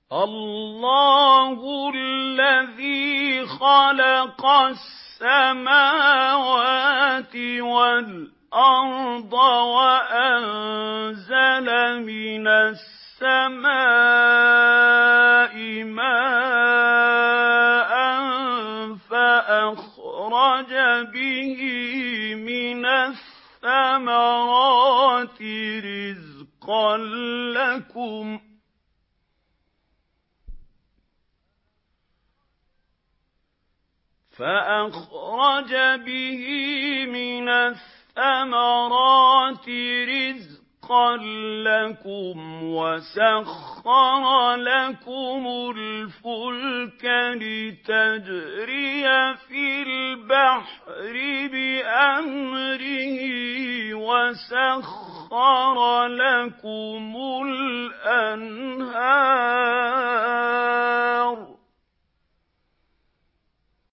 اللَّهُ الَّذِي خَلَقَ السَّمَاوَاتِ وَالْأَرْضَ وَأَنزَلَ مِنَ السَّمَاءِ مَاءً فَأَخْرَجَ بِهِ مِنَ الثَّمَرَاتِ رِزْقًا لَّكُمْ ۖ وَسَخَّرَ لَكُمُ الْفُلْكَ لِتَجْرِيَ فِي الْبَحْرِ بِأَمْرِهِ وَسَخَّرَ لَكُمُ الْأَنْهَارَ